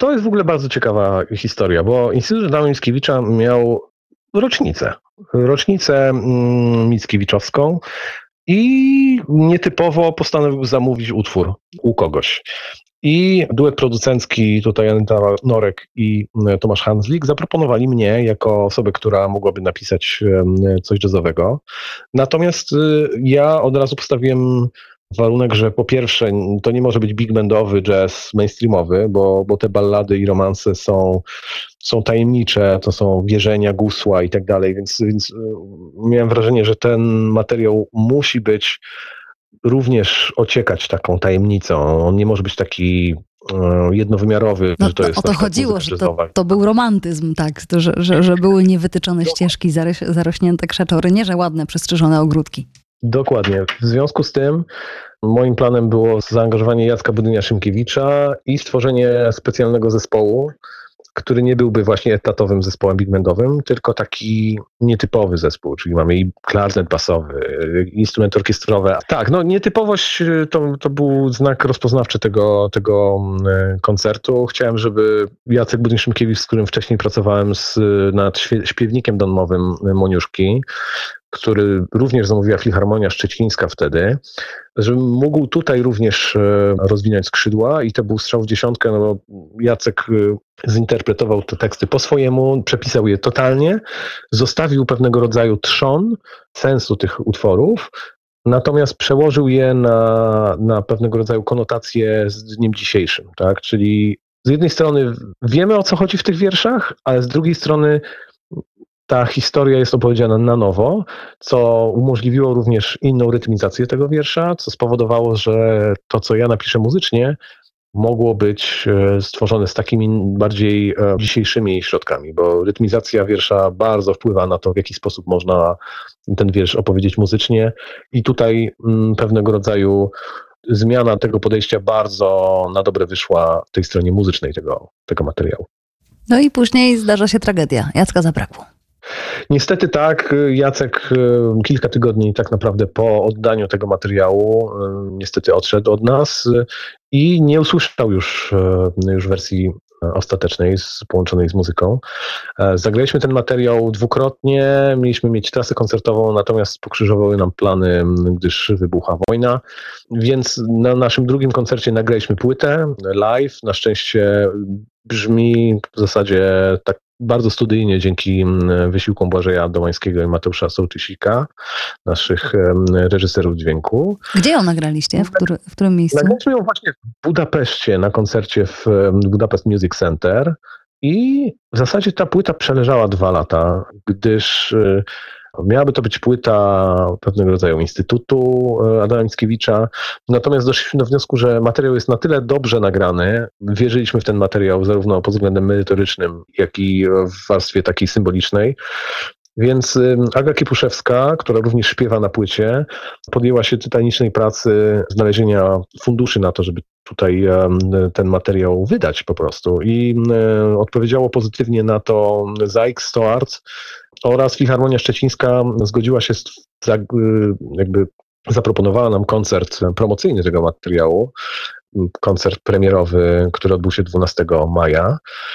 To jest w ogóle bardzo ciekawa historia, bo Instytut Adama Mickiewicza miał rocznicę mickiewiczowską i nietypowo postanowił zamówić utwór u kogoś. I duet producencki, tutaj Anita Norek i Tomasz Hanzlik, zaproponowali mnie jako osobę, która mogłaby napisać coś jazzowego. Natomiast ja od razu postawiłem warunek, że po pierwsze to nie może być big bandowy jazz mainstreamowy, bo te ballady i romanse są tajemnicze, to są wierzenia gusła i tak dalej, więc miałem wrażenie, że ten materiał musi być również ociekać taką tajemnicą. On nie może być taki jednowymiarowy, No że to jest o to chodziło, że to był romantyzm, tak, że były niewytyczone ścieżki, zarośnięte krzaczory, nie że ładne, przystrzyżone ogródki. Dokładnie. W związku z tym moim planem było zaangażowanie Jacka Budynia-Szymkiewicza i stworzenie specjalnego zespołu, który nie byłby właśnie etatowym zespołem big bandowym, tylko taki nietypowy zespół, czyli mamy i klarnet basowy, instrumenty orkiestrowe. Tak, no nietypowość to był znak rozpoznawczy tego koncertu. Chciałem, żeby Jacek Budyń-Szymkiewicz, z którym wcześniej pracowałem nad śpiewnikiem domowym Moniuszki, który również zamówiła Filharmonia Szczecińska wtedy, żeby mógł tutaj również rozwinąć skrzydła i to był strzał w dziesiątkę, no bo Jacek zinterpretował te teksty po swojemu, przepisał je totalnie, zostawił pewnego rodzaju trzon sensu tych utworów, natomiast przełożył je na pewnego rodzaju konotacje z dniem dzisiejszym, tak? Czyli z jednej strony wiemy, o co chodzi w tych wierszach, ale z drugiej strony ta historia jest opowiedziana na nowo, co umożliwiło również inną rytmizację tego wiersza, co spowodowało, że to, co ja napiszę muzycznie, mogło być stworzone z takimi bardziej dzisiejszymi środkami, bo rytmizacja wiersza bardzo wpływa na to, w jaki sposób można ten wiersz opowiedzieć muzycznie i tutaj pewnego rodzaju zmiana tego podejścia bardzo na dobre wyszła w tej stronie muzycznej tego materiału. No i później zdarza się tragedia. Jacka zabrakło. Niestety tak, Jacek kilka tygodni tak naprawdę po oddaniu tego materiału niestety odszedł od nas i nie usłyszał już wersji ostatecznej, połączonej z muzyką. Zagraliśmy ten materiał dwukrotnie, mieliśmy mieć trasę koncertową, natomiast pokrzyżowały nam plany, gdyż wybuchła wojna, więc na naszym drugim koncercie nagraliśmy płytę live, na szczęście brzmi w zasadzie tak bardzo studyjnie dzięki wysiłkom Błażeja Domańskiego i Mateusza Sołtysika, naszych reżyserów dźwięku. Gdzie ją nagraliście? W którym miejscu? Nagraliśmy ją właśnie w Budapeszcie, na koncercie w Budapest Music Center i w zasadzie ta płyta przeleżała 2 lata, gdyż miałaby to być płyta pewnego rodzaju instytutu Adama Mickiewicza, natomiast doszliśmy do wniosku, że materiał jest na tyle dobrze nagrany, wierzyliśmy w ten materiał zarówno pod względem merytorycznym, jak i w warstwie takiej symbolicznej, więc Aga Kiepuszewska, która również śpiewa na płycie, podjęła się tytanicznej pracy znalezienia funduszy na to, żeby tutaj ten materiał wydać po prostu i odpowiedziało pozytywnie na to ZAIK 100 Arts oraz Filharmonia Szczecińska zgodziła się, jakby zaproponowała nam koncert promocyjny tego materiału, koncert premierowy, który odbył się 12 maja.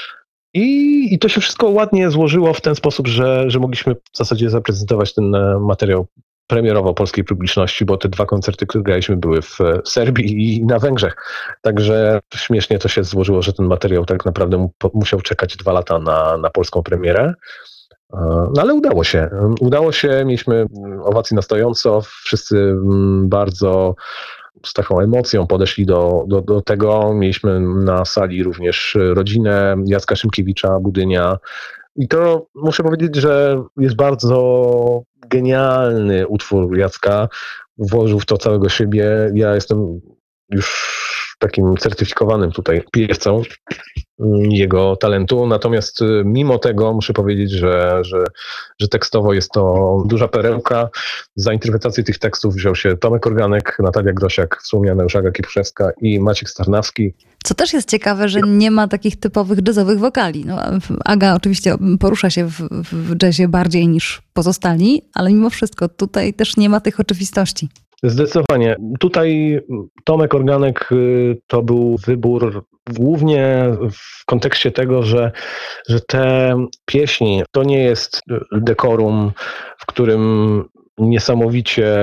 I to się wszystko ładnie złożyło w ten sposób, że mogliśmy w zasadzie zaprezentować ten materiał premierowo polskiej publiczności, bo te 2 koncerty, które graliśmy, były w Serbii i na Węgrzech. Także śmiesznie to się złożyło, że ten materiał tak naprawdę musiał czekać 2 lata na polską premierę. No ale udało się. Mieliśmy owację na stojąco, wszyscy bardzo z taką emocją podeszli do tego. Mieliśmy na sali również rodzinę Jacka Szymkiewicza, Budynia. I to muszę powiedzieć, że jest bardzo genialny utwór Jacka. Włożył w to całego siebie. Ja jestem już takim certyfikowanym tutaj piewcą jego talentu, natomiast mimo tego muszę powiedzieć, że tekstowo jest to duża perełka. Za interpretację tych tekstów wziął się Tomek Organek, Natalia Grosiak, wspomniana już Aga Kiepuszewska i Maciek Starnawski. Co też jest ciekawe, że nie ma takich typowych jazzowych wokali. No, Aga oczywiście porusza się w jazzie bardziej niż pozostali, ale mimo wszystko tutaj też nie ma tych oczywistości. Zdecydowanie. Tutaj Tomek Organek to był wybór głównie w kontekście tego, że te pieśni to nie jest dekorum, w którym niesamowicie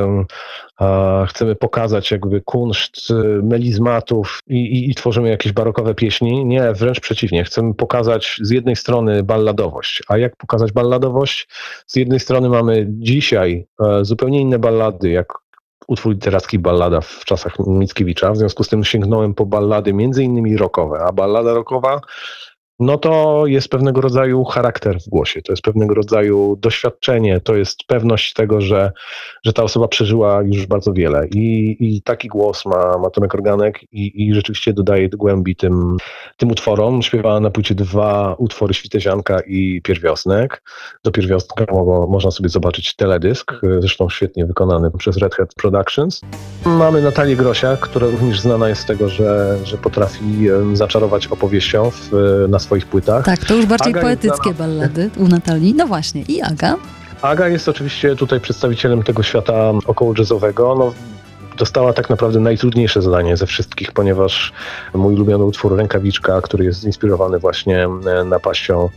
chcemy pokazać jakby kunszt melizmatów i tworzymy jakieś barokowe pieśni. Nie, wręcz przeciwnie. Chcemy pokazać z jednej strony balladowość. A jak pokazać balladowość? Z jednej strony mamy dzisiaj zupełnie inne ballady, jak utwór literacki Ballada w czasach Mickiewicza. W związku z tym sięgnąłem po ballady między innymi rockowe, a ballada rockowa no to jest pewnego rodzaju charakter w głosie, to jest pewnego rodzaju doświadczenie, to jest pewność tego, że ta osoba przeżyła już bardzo wiele i taki głos ma Tomek Organek i rzeczywiście dodaje głębi tym utworom. Śpiewała na płycie 2 utwory Świtezianka i Pierwiosnek. Do Pierwiostka można sobie zobaczyć teledysk, zresztą świetnie wykonany przez Red Hat Productions. Mamy Natalię Grosiak, która również znana jest z tego, że potrafi zaczarować opowieścią na swoich płytach. Tak, to już bardziej poetyckie ballady u Natalii. No właśnie, i Aga? Aga jest oczywiście tutaj przedstawicielem tego świata około jazzowego. No, dostała tak naprawdę najtrudniejsze zadanie ze wszystkich, ponieważ mój ulubiony utwór Rękawiczka, który jest zinspirowany właśnie napaścią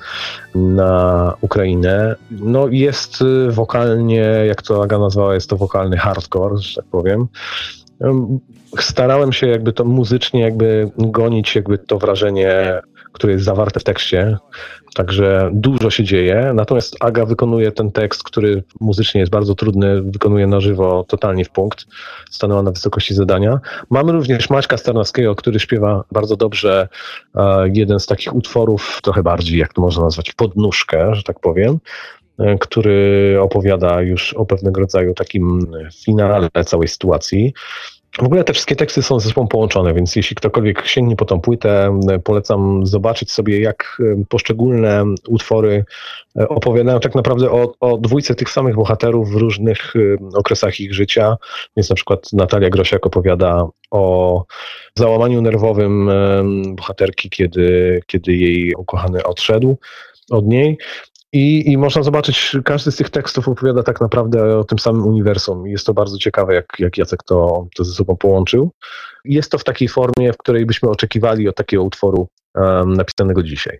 na Ukrainę, no jest wokalnie, jak to Aga nazwała, jest to wokalny hardcore, że tak powiem. Starałem się jakby to muzycznie jakby gonić jakby to wrażenie, które jest zawarte w tekście, także dużo się dzieje, natomiast Aga wykonuje ten tekst, który muzycznie jest bardzo trudny, wykonuje na żywo totalnie w punkt, stanęła na wysokości zadania. Mamy również Maćka Starnowskiego, który śpiewa bardzo dobrze jeden z takich utworów, trochę bardziej, jak to można nazwać, podnóżkę, że tak powiem, który opowiada już o pewnego rodzaju takim finale całej sytuacji. W ogóle te wszystkie teksty są ze sobą połączone, więc jeśli ktokolwiek sięgnie po tą płytę, polecam zobaczyć sobie, jak poszczególne utwory opowiadają tak naprawdę o dwójce tych samych bohaterów w różnych okresach ich życia. Więc na przykład Natalia Grosiak opowiada o załamaniu nerwowym bohaterki, kiedy jej ukochany odszedł od niej. I można zobaczyć, każdy z tych tekstów opowiada tak naprawdę o tym samym uniwersum. Jest to bardzo ciekawe, jak Jacek to ze sobą połączył. Jest to w takiej formie, w której byśmy oczekiwali od takiego utworu napisanego dzisiaj.